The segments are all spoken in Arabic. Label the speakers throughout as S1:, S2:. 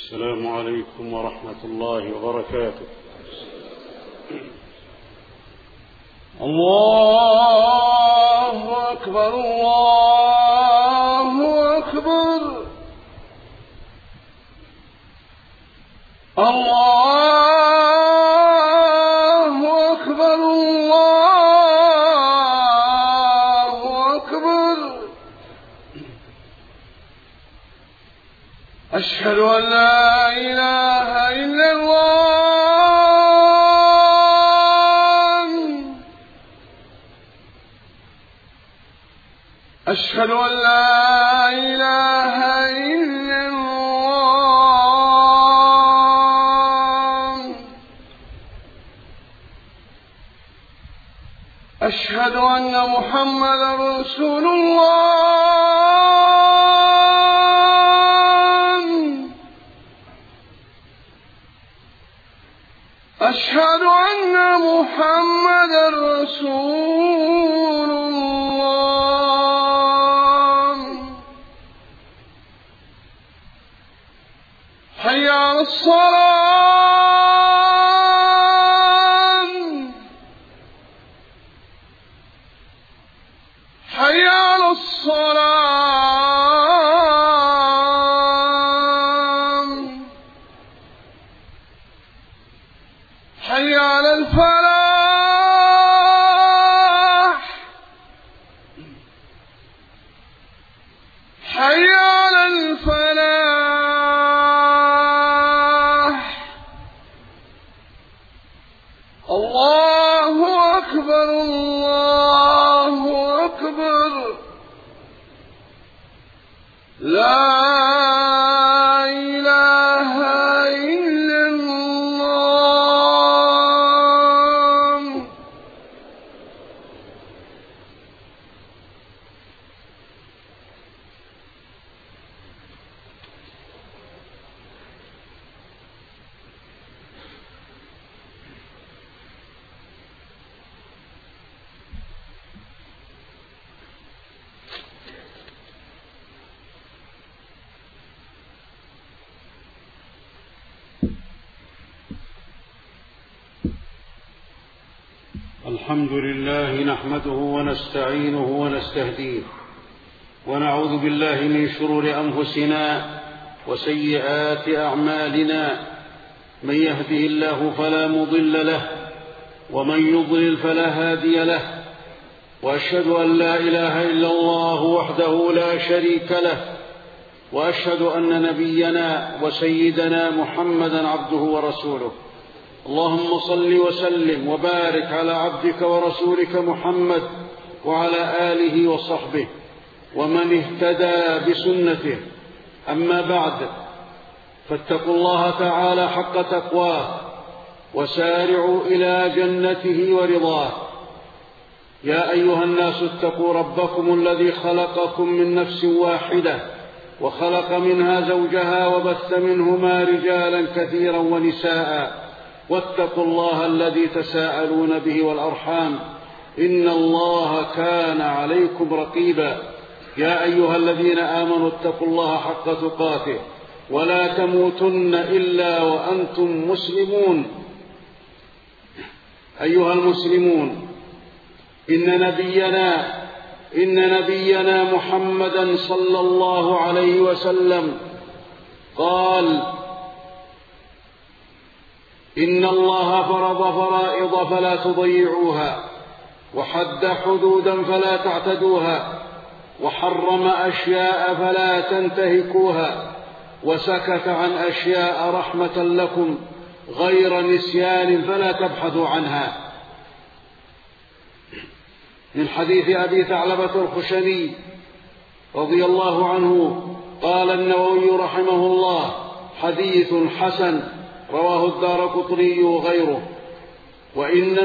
S1: السلام عليكم ورحمة الله وبركاته. الله أكبر الله أكبر الله أكبر الله أكبر. أشهد أن لا إله إلا الله. أشهد أن لا إله إلا الله. أشهد أن محمدا رسول الله. أشهد أن محمدا رسول الله. حي على الصلاة. حي على الصلاة. حي على الفلاح. حي على الفلاح. الله أكبر الله أكبر. لا إله إلا الله.
S2: الحمد لله نحمده ونستعينه ونستهديه ونعوذ بالله من شرور أنفسنا وسيئات أعمالنا. من يهده الله فلا مضل له ومن يضلل فلا هادي له. وأشهد أن لا إله إلا الله وحده لا شريك له. وأشهد أن نبينا وسيدنا محمدا عبده ورسوله. اللهم صل وسلم وبارك على عبدك ورسولك محمد وعلى آله وصحبه ومن اهتدى بسنته. أما بعد، فاتقوا الله تعالى حق تقواه وسارعوا إلى جنته ورضاه. يا أيها الناس اتقوا ربكم الذي خلقكم من نفس واحدة وخلق منها زوجها وبث منهما رجالا كثيرا ونساء. واتقوا الله الذي تساءلون به والأرحام إن الله كان عليكم رقيبا. يا أيها الذين آمنوا اتقوا الله حق تقاته ولا تموتن إلا وأنتم مسلمون. أيها المسلمون، إن نبينا محمدا صلى الله عليه وسلم قال: إن الله فرض فرائض فلا تضيعوها، وحد حدودا فلا تعتدوها، وحرم أشياء فلا تنتهكوها، وسكت عن أشياء رحمة لكم غير نسيان فلا تبحثوا عنها. من حديث أبي ثعلبة الخشني رضي الله عنه قال النووي رحمه الله: حديث حسن رواه الدارقطني وغيره. وإن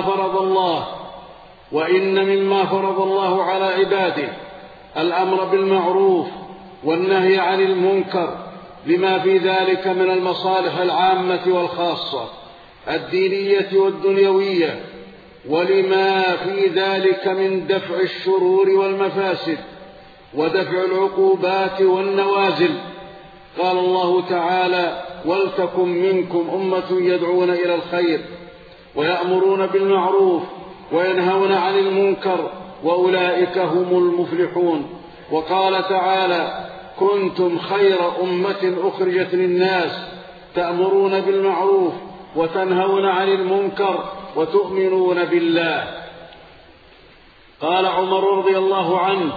S2: مما فرض الله على عباده الأمر بالمعروف والنهي عن المنكر، لما في ذلك من المصالح العامة والخاصة الدينية والدنيوية، ولما في ذلك من دفع الشرور والمفاسد ودفع العقوبات والنوازل. قال الله تعالى: ولتكن منكم أمة يدعون إلى الخير ويأمرون بالمعروف وينهون عن المنكر وأولئك هم المفلحون. وقال تعالى: كنتم خير أمة أخرجت للناس تأمرون بالمعروف وتنهون عن المنكر وتؤمنون بالله. قال عمر رضي الله عنه: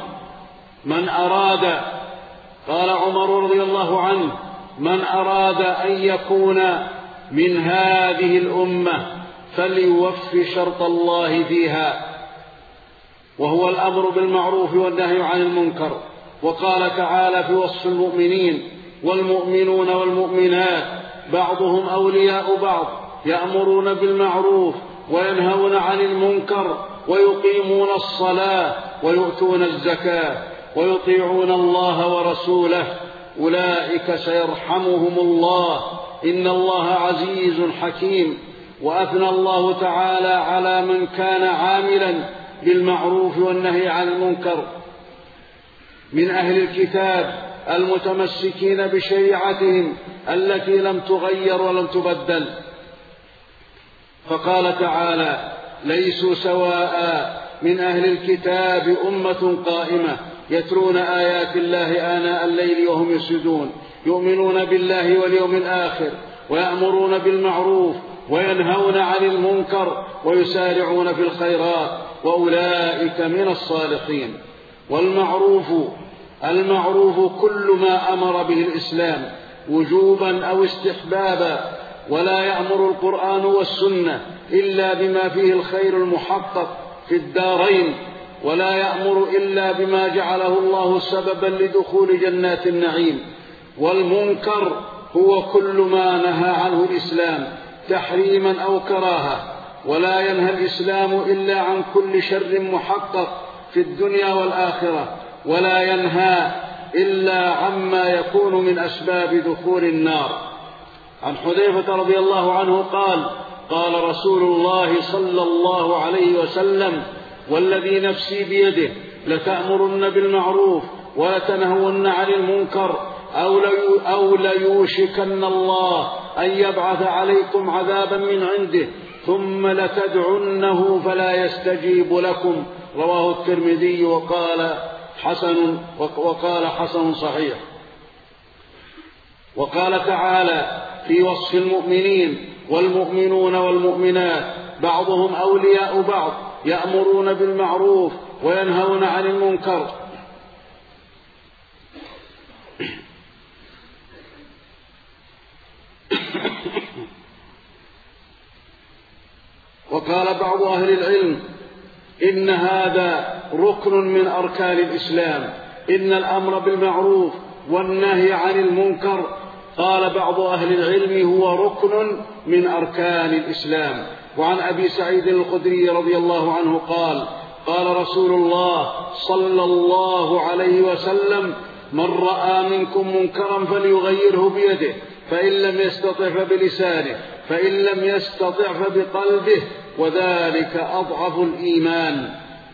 S2: من أراد أن يكون من هذه الأمة فليوفي شرط الله فيها، وهو الأمر بالمعروف والنهي عن المنكر. وقال تعالى في وصف المؤمنين: والمؤمنون والمؤمنات بعضهم أولياء بعض يأمرون بالمعروف وينهون عن المنكر ويقيمون الصلاة ويؤتون الزكاة ويطيعون الله ورسوله أولئك سيرحمهم الله إن الله عزيز حكيم. وأثنى الله تعالى على من كان عاملا بالمعروف والنهي عن المنكر من أهل الكتاب المتمسكين بشريعتهم التي لم تغير ولم تبدل، فقال تعالى: ليسوا سواء من أهل الكتاب أمة قائمة يتلون آيات الله آناء الليل وهم يسجدون يؤمنون بالله واليوم الآخر ويأمرون بالمعروف وينهون عن المنكر ويسارعون في الخيرات وأولئك من الصالحين. المعروف كل ما أمر به الإسلام وجوبا أو استحبابا، ولا يأمر القرآن والسنة إلا بما فيه الخير المحقق في الدارين، ولا يأمر إلا بما جعله الله سببا لدخول جنات النعيم. والمنكر هو كل ما نهى عنه الإسلام تحريما أو كراهة، ولا ينهى الإسلام إلا عن كل شر محقق في الدنيا والآخرة، ولا ينهى إلا عما يكون من أسباب دخول النار. عن حذيفة رضي الله عنه قال: قال رسول الله صلى الله عليه وسلم: والذي نفسي بيده لتأمرن بالمعروف ولتنهون عن المنكر أو ليوشكن الله أن يبعث عليكم عذابا من عنده ثم لتدعنه فلا يستجيب لكم. رواه الترمذي وقال حسن صحيح. وقال تعالى في وصف المؤمنين: والمؤمنون والمؤمنات بعضهم أولياء بعض يأمرون بالمعروف وينهون عن المنكر. وقال بعض أهل العلم: إن هذا ركن من أركان الإسلام، إن الأمر بالمعروف والنهي عن المنكر. قال بعض أهل العلم: هو ركن من أركان الإسلام. وعن أبي سعيد الخدري رضي الله عنه قال: قال رسول الله صلى الله عليه وسلم: من رأى منكم منكرا فليغيره بيده، فإن لم يستطع فبلسانه، فإن لم يستطع فبقلبه، وذلك أضعف الإيمان.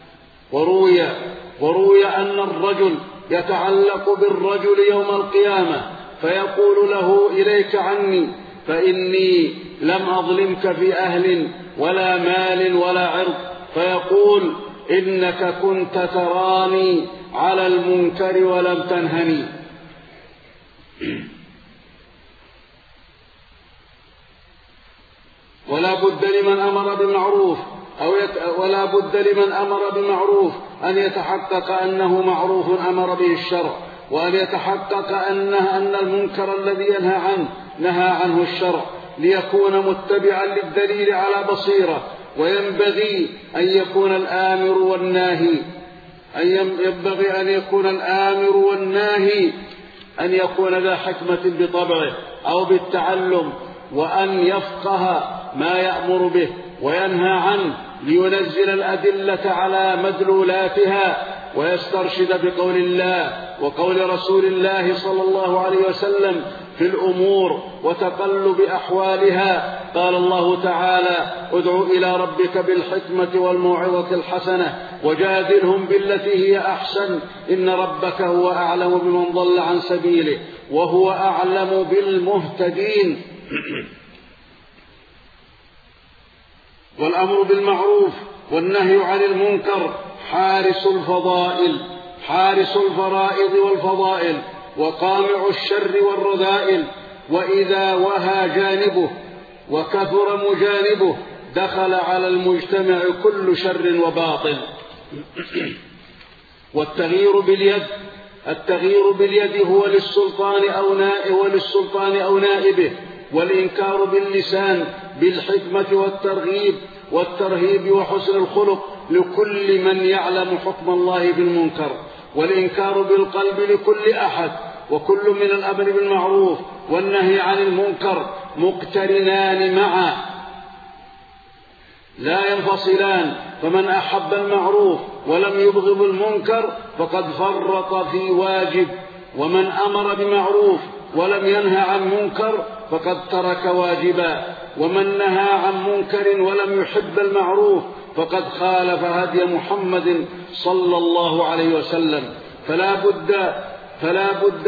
S2: وروي أن الرجل يتعلق بالرجل يوم القيامة فيقول له: إليك عني، فإني لم أظلمك في أهل ولا مال ولا عرض، فيقول: إنك كنت تراني على المنكر ولم تنهني. ولا بد لمن أمر بمعروف أن يتحقق أنه معروف أمر به الشرع، وأن يتحقق أن المنكر الذي نهى عنه الشرع، ليكون متبعا للدليل على بصيرة. وينبغي أن يكون الآمر والناهي أن يكون ذا حكمة بطبعه أو بالتعلم، وأن يفقه ما يأمر به وينهى عنه، لينزل الأدلة على مدلولاتها ويسترشد بقول الله وقول رسول الله صلى الله عليه وسلم في الأمور وتقلب أحوالها. قال الله تعالى: ادع إلى ربك بالحكمة والموعظة الحسنة وجادلهم بالتي هي أحسن إن ربك هو أعلم بمن ضل عن سبيله وهو أعلم بالمهتدين. والأمر بالمعروف والنهي عن المنكر حارس الفرائض والفضائل وقامع الشر والرذائل، وإذا وهى جانبه وكثر مجانبه دخل على المجتمع كل شر وباطل. التغيير باليد هو للسلطان أو نائبه، والإنكار باللسان بالحكمة والترهيب وحسن الخلق لكل من يعلم حكم الله بالمنكر، والإنكار بالقلب لكل أحد. وكل من الأمر بالمعروف والنهي عن المنكر مقترنان معا لا ينفصلان، فمن أحب المعروف ولم يبغض المنكر فقد فرط في واجب، ومن أمر بمعروف ولم ينهى عن منكر فقد ترك واجبا، ومن نهى عن منكر ولم يحب المعروف فقد خالف هدي محمد صلى الله عليه وسلم. فلا بد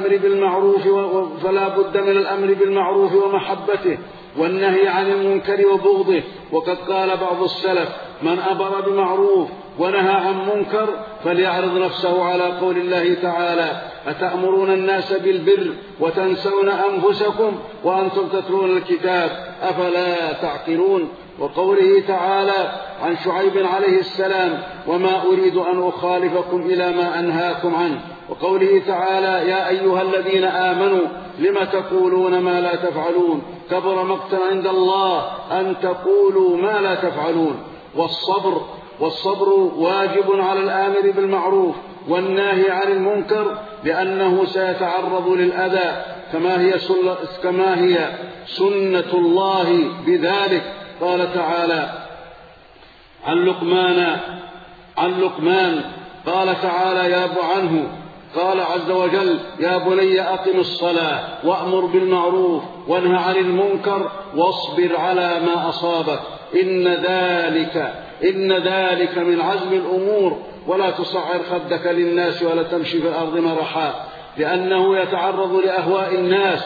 S2: من الأمر بالمعروف ومحبته، والنهي عن المنكر وبغضه. وقد قال بعض السلف: من أمر بمعروف ونهى عن منكر فليعرض نفسه على قول الله تعالى: أتأمرون الناس بالبر وتنسون أنفسكم وأنتم تتلون الكتاب أفلا تعقلون. وقوله تعالى عن شعيب عليه السلام: وما أريد أن أخالفكم إلى ما أنهاكم عنه. وقوله تعالى: يا أيها الذين آمنوا لم تقولون ما لا تفعلون كبر مقتا عند الله أن تقولوا ما لا تفعلون. والصبر واجب على الآمر بالمعروف والناهي عن المنكر، لأنه سيتعرض للأذى كما هي سنة الله بذلك. قال تعالى عن لقمان قال تعالى قال عز وجل: يا بني أقم الصلاة وأمر بالمعروف وانه عن المنكر واصبر على ما أصابك إن ذلك من عزم الأمور، ولا تصعر خدك للناس ولا تمشي في الأرض مرحا، لأنه يتعرض لأهواء الناس،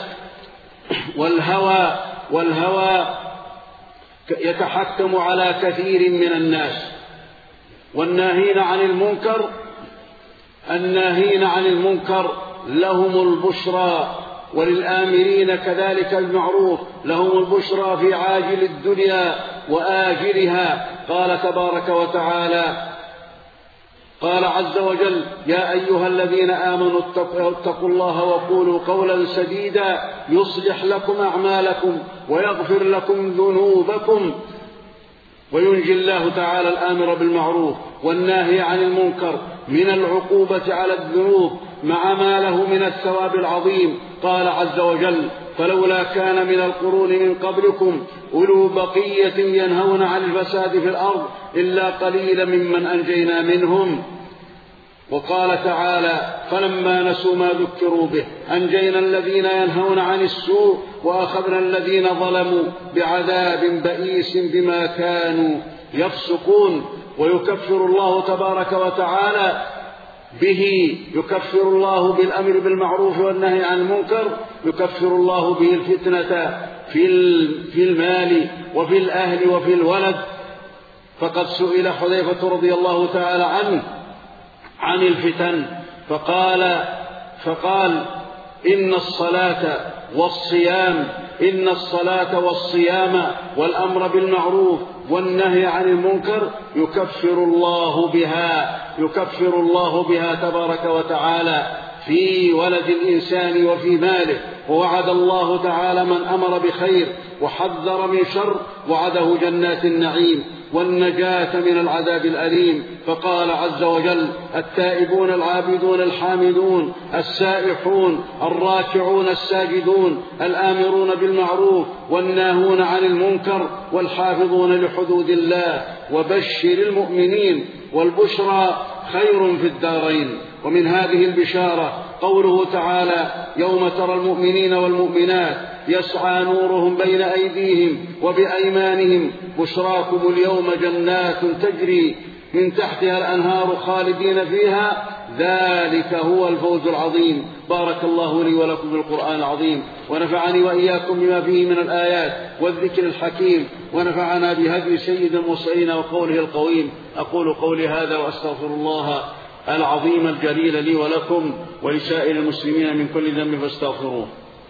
S2: والهوى يتحكم على كثير من الناس. والناهين عن المنكر لهم البشرى، وللآمرين كذلك المعروف لهم البشرى في عاجل الدنيا وآجلها. قال تبارك وتعالى: قال عز وجل: يا أيها الذين آمنوا اتقوا الله وقولوا قولا سديدا يصلح لكم أعمالكم ويغفر لكم ذنوبكم. وينجي الله تعالى الآمر بالمعروف والناهي عن المنكر من العقوبة على الذنوب مع ما له من الثواب العظيم. قال عز وجل: فلولا كان من القرون من قبلكم أولو بقية ينهون عن الفساد في الأرض إلا قليلا ممن أنجينا منهم. وقال تعالى: فلما نسوا ما ذكروا به أنجينا الذين ينهون عن السوء وأخذنا الذين ظلموا بعذاب بئيس بما كانوا يفسقون. ويكفر الله تبارك وتعالى يكفر الله بالأمر بالمعروف والنهي عن المنكر، يكفر الله به الفتنة في المال وفي الأهل وفي الولد. فقد سئل حذيفة رضي الله تعالى عنه عن الفتن فقال: إن الصلاة والصيام والأمر بالمعروف والنهي عن المنكر يكفر الله بها تبارك وتعالى في ولد الإنسان وفي ماله. ووعد الله تعالى من أمر بخير وحذر من شر وعده جنات النعيم والنجاة من العذاب الأليم. فقال عز وجل: التائبون العابدون الحامدون السائحون الراكعون الساجدون الآمرون بالمعروف والناهون عن المنكر والحافظون لحدود الله وبشر المؤمنين. والبشرى خير في الدارين. ومن هذه البشارة قوله تعالى: يوم ترى المؤمنين والمؤمنات يسعى نورهم بين أيديهم وبأيمانهم بشراكم اليوم جنات تجري من تحتها الأنهار خالدين فيها ذلك هو الفوز العظيم. بارك الله لي ولكم بالقرآن العظيم، ونفعني وإياكم بما فيه من الآيات والذكر الحكيم، ونفعنا بهدي سيد المرسلين وقوله القويم. أقول قولي هذا وأستغفر الله العظيم الجليل لي ولكم ولسائر المسلمين من كل ذنب فاستغفروه.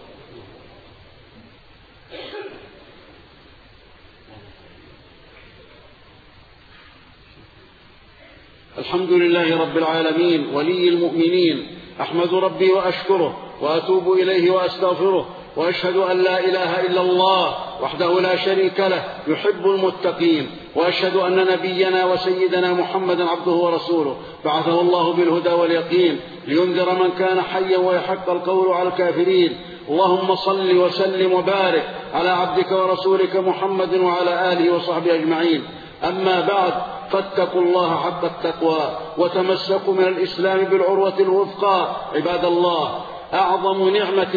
S2: الحمد لله رب العالمين ولي المؤمنين، أحمد ربي وأشكره وأتوب إليه وأستغفره، وأشهد أن لا إله إلا الله وحده لا شريك له يحب المتقين، وأشهد أن نبينا وسيدنا محمدا عبده ورسوله بعثه الله بالهدى واليقين لينذر من كان حيا ويحق القول على الكافرين. اللهم صل وسلم وبارك على عبدك ورسولك محمد وعلى آله وصحبه أجمعين. أما بعد، فاتقوا الله حق التقوى وتمسكوا من الإسلام بالعروة الوثقى. عباد الله، أعظم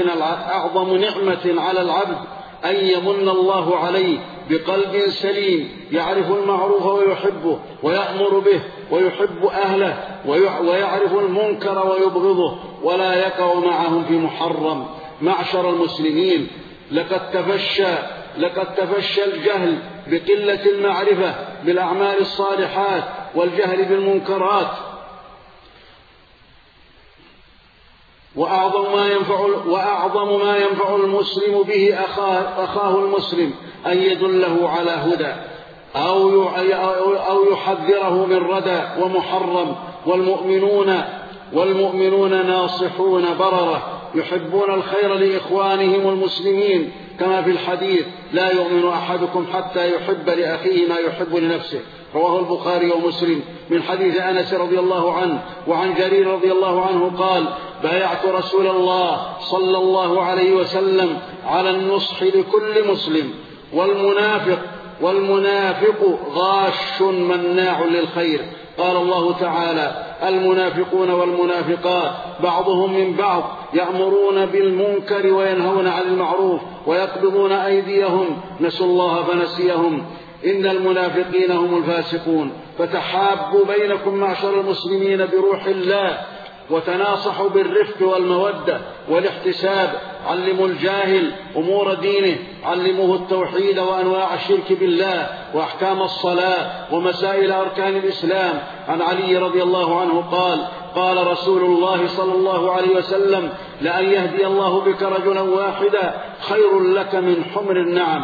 S2: نعمة على العبد أن يمن الله عليه بقلب سليم يعرف المعروف ويحبه ويأمر به ويحب أهله، ويعرف المنكر ويبغضه ولا يقع معهم في محرم. معشر المسلمين، لقد تفشى الجهل بقلة المعرفة بالأعمال الصالحات والجهل بالمنكرات، وأعظم ما ينفع المسلم به أخاه المسلم أن يدله على هدى أو يحذره من ردى ومحرم. والمؤمنون ناصحون بررة يحبون الخير لإخوانهم المسلمين، كما في الحديث: لا يؤمن أحدكم حتى يحب لأخيه ما يحب لنفسه. رواه البخاري ومسلم من حديث أنس رضي الله عنه. وعن جرير رضي الله عنه قال: بايعت رسول الله صلى الله عليه وسلم على النصح لكل مسلم، والمنافق غاش مناع للخير. قال الله تعالى: المنافقون والمنافقات بعضهم من بعض يأمرون بالمنكر وينهون عن المعروف ويقبضون أيديهم، نسوا الله فنسيهم، إن المنافقين هم الفاسقون. فتحابوا بينكم معشر المسلمين بروح الله، وتناصحوا بالرفق والمودة والاحتساب. علموا الجاهل أمور دينه، علموه التوحيد وأنواع الشرك بالله وأحكام الصلاة ومسائل أركان الإسلام. عن علي رضي الله عنه قال: قال رسول الله صلى الله عليه وسلم: لأن يهدي الله بك رجلا واحدا خير لك من حمر النعم.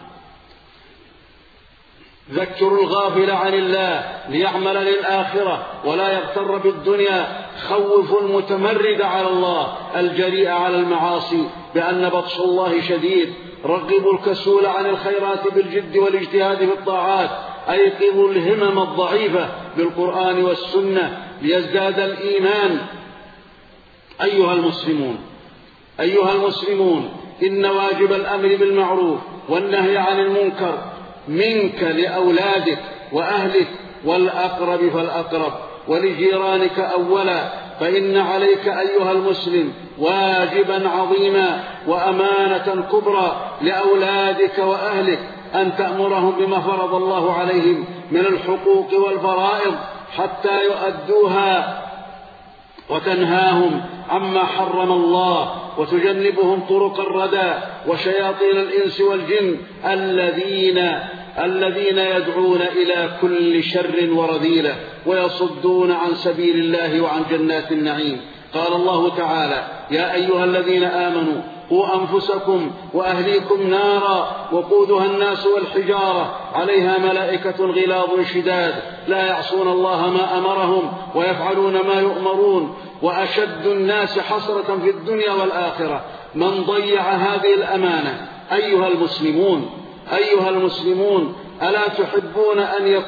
S2: ذكروا الغافل عن الله ليعمل للآخرة ولا يغتر بالدنيا. خوفوا المتمرد على الله الجريء على المعاصي بأن بطش الله شديد. رغبوا الكسول عن الخيرات بالجد والاجتهاد في الطاعات. أيقظوا الهمم الضعيفة بالقرآن والسنة ليزداد الإيمان. أيها المسلمون، إن واجب الأمر بالمعروف والنهي عن المنكر منك لأولادك وأهلك والأقرب فالأقرب ولجيرانك أولا. فإن عليك أيها المسلم واجبا عظيما وأمانة كبرى لأولادك وأهلك أن تأمرهم بما فرض الله عليهم من الحقوق والفرائض حتى يؤدوها، وتنهاهم عما حرم الله، وتجنبهم طرق الردى وشياطين الإنس والجن الذين يدعون إلى كل شر ورذيلة ويصدون عن سبيل الله وعن جنات النعيم. قال الله تعالى: يا أيها الذين آمنوا قوا أنفسكم وأهليكم نارا وقودها الناس والحجارة عليها ملائكة غلاظ شداد لا يعصون الله ما أمرهم ويفعلون ما يؤمرون. وأشد الناس حسرة في الدنيا والآخرة من ضيع هذه الأمانة. أيها المسلمون، ألا تحبون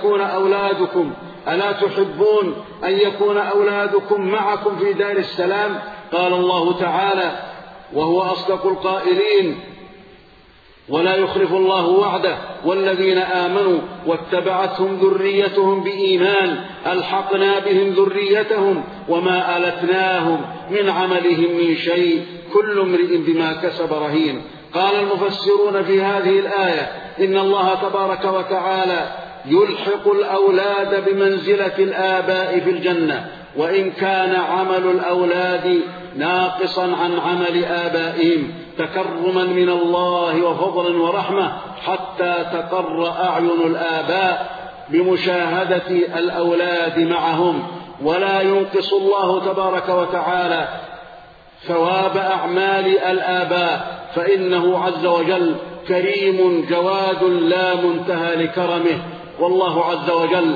S2: أن يكون أولادكم معكم في دار السلام؟ قال الله تعالى وهو أصدق القائلين: ولا يخلف الله وعده والذين آمنوا واتبعتهم ذريتهم بإيمان ألحقنا بهم ذريتهم وما ألتناهم من عملهم من شيء كل امرئ بما كسب رهين. قال المفسرون في هذه الآية: إن الله تبارك وتعالى يلحق الأولاد بمنزلة الآباء في الجنة، وإن كان عمل الأولاد ناقصا عن عمل آبائهم تكرما من الله وفضلا ورحمة، حتى تقر أعين الآباء بمشاهدة الأولاد معهم. ولا ينقص الله تبارك وتعالى ثواب أعمال الآباء، فإنه عز وجل كريم جواد لا منتهى لكرمه. والله عز وجل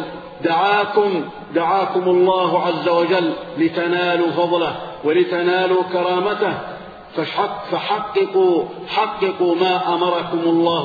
S2: دعاكم الله عز وجل لتنالوا فضله ولتنالوا كرامته، فحققوا ما أمركم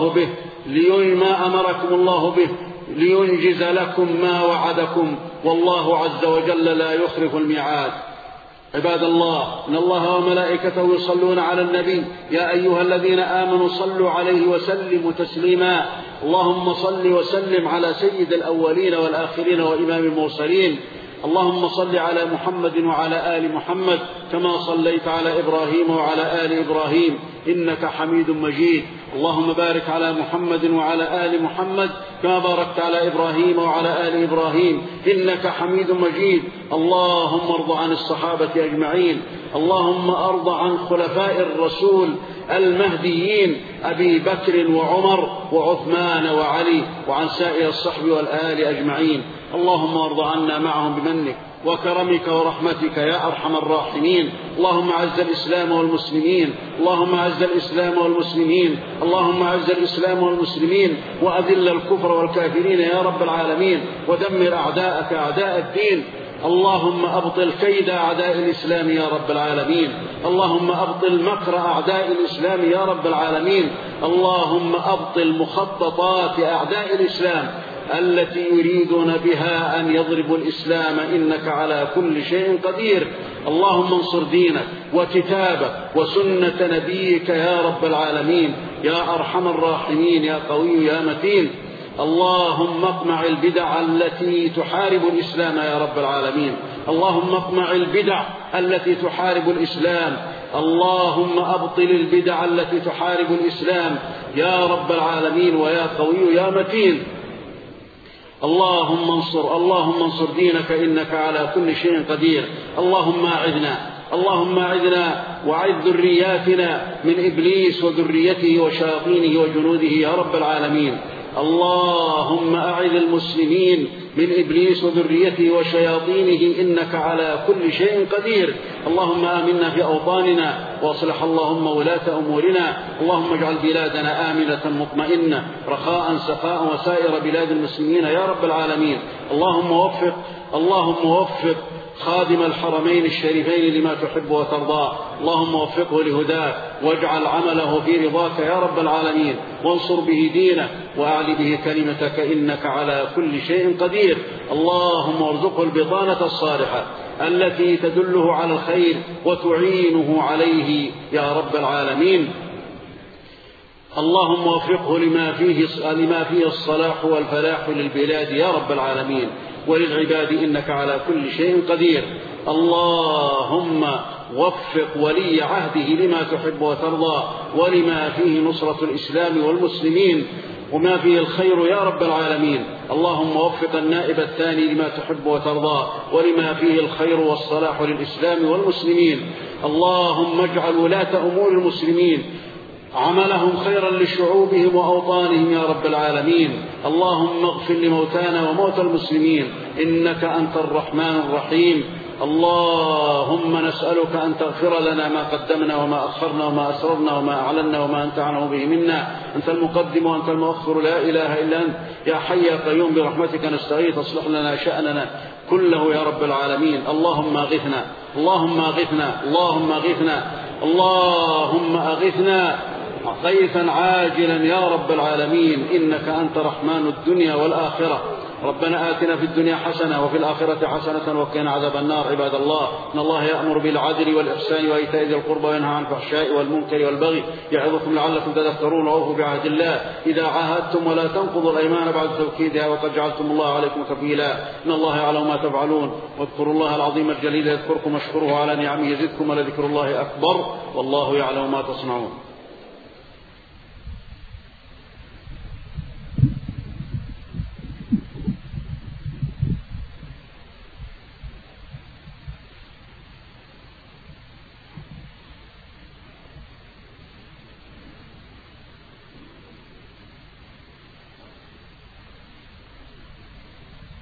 S2: الله به لينجز لكم ما وعدكم، والله عز وجل لا يخلف الميعاد. عباد الله، إن الله وملائكته يصلون على النبي يا أيها الذين آمنوا صلوا عليه وسلموا تسليما. اللهم صل وسلم على سيد الأولين والآخرين وإمام المرسلين. اللهم صل على محمد وعلى آل محمد كما صليت على إبراهيم وعلى آل إبراهيم إنك حميد مجيد. اللهم بارك على محمد وعلى آل محمد كما باركت على إبراهيم وعلى آل إبراهيم إنك حميد مجيد. اللهم ارض عن الصحابة أجمعين. اللهم ارض عن خلفاء الرسول المهديين أبي بكر وعمر وعثمان وعلي، وعن سائر الصحب والآل أجمعين. اللهم ارض عنا معهم بمنك وكرمك ورحمتك يا أرحم الراحمين. اللهم أعز الإسلام والمسلمين، اللهم أعز الإسلام والمسلمين، اللهم أعز الإسلام والمسلمين، وأذل الكفر والكافرين يا رب العالمين، ودمر أعداءك أعداء الدين. اللهم أبطل كيد أعداء الإسلام يا رب العالمين. اللهم أبطل مكر أعداء الإسلام يا رب العالمين. اللهم أبطل مخططات أعداء الإسلام التي يريدون بها أن يضربوا الإسلام، إنك على كل شيء قدير. اللهم انصر دينك وكتابك وسنة نبيك يا رب العالمين يا أرحم الراحمين يا قوي يا متين. اللهم اقمع البدع التي تحارب الإسلام يا رب العالمين. اللهم اقمع البدع التي تحارب الإسلام. اللهم أبطل البدع التي تحارب الإسلام يا رب العالمين ويا قوي يا متين. اللهم انصر دينك إنك على كل شيء قدير. اللهم أعذنا وأعذ ذرياتنا من إبليس وذريته وشياطينه وجنوده يا رب العالمين. اللهم أعذ المسلمين من إبليس وذريته وشياطينه إنك على كل شيء قدير. اللهم آمنا في أوطاننا وأصلح اللهم ولاة أمورنا. اللهم اجعل بلادنا آمنة مطمئنة رخاء سخاء وسائر بلاد المسلمين يا رب العالمين. اللهم وفق خادم الحرمين الشريفين لما تحب وترضى. اللهم وفقه لهداك واجعل عمله في رضاك يا رب العالمين، وانصر به دينك وأعل به كلمتك إنك على كل شيء قدير. اللهم ارزقه البطانة الصالحة التي تدله على الخير وتعينه عليه يا رب العالمين. اللهم وفقه لما فيه الصلاح والفلاح للبلاد يا رب العالمين وللعباد إنك على كل شيء قدير. اللهم وفق ولي عهده لما تحب وترضى ولما فيه نصرة الإسلام والمسلمين وما فيه الخير يا رب العالمين. اللهم وفق النائب الثاني لما تحب وترضى ولما فيه الخير والصلاح للإسلام والمسلمين. اللهم اجعل ولاة أمور المسلمين عملهم خيرا لشعوبهم وأوطانهم يا رب العالمين. اللهم اغفر لموتانا وموتى المسلمين إنك أنت الرحمن الرحيم. اللهم نسألك أن تغفر لنا ما قدمنا وما أخرنا وما أسررنا وما أعلنا وما أنت أعلم به منا. أنت المقدم وأنت المؤخر لا إله إلا أنت يا حي يا قيوم برحمتك نستغيث اصلح لنا شأننا كله يا رب العالمين. اللهم أغثنا اللهم أغثنا اللهم أغثنا اللهم أغثنا غيثا عاجلا يا رب العالمين إنك أنت رحمن الدنيا والآخرة. ربنا آتنا في الدنيا حسنة وفي الآخرة حسنة وقنا عذاب النار. عباد الله، إن الله يأمر بالعدل والإحسان وإيتاء ذي القربى وينهى عن الفحشاء والمنكر والبغي يعظكم لعلكم تذكرون. وأوفوا بعهد الله إذا عاهدتم ولا تنقضوا الأيمان بعد توكيدها وقد جعلتم الله عليكم كفيلا. إن الله يعلم ما تفعلون. واذكروا الله العظيم الجليل يذكركم واشكروه على نعمه يزدكم ولذكر الله أكبر والله يعلم ما تصنعون.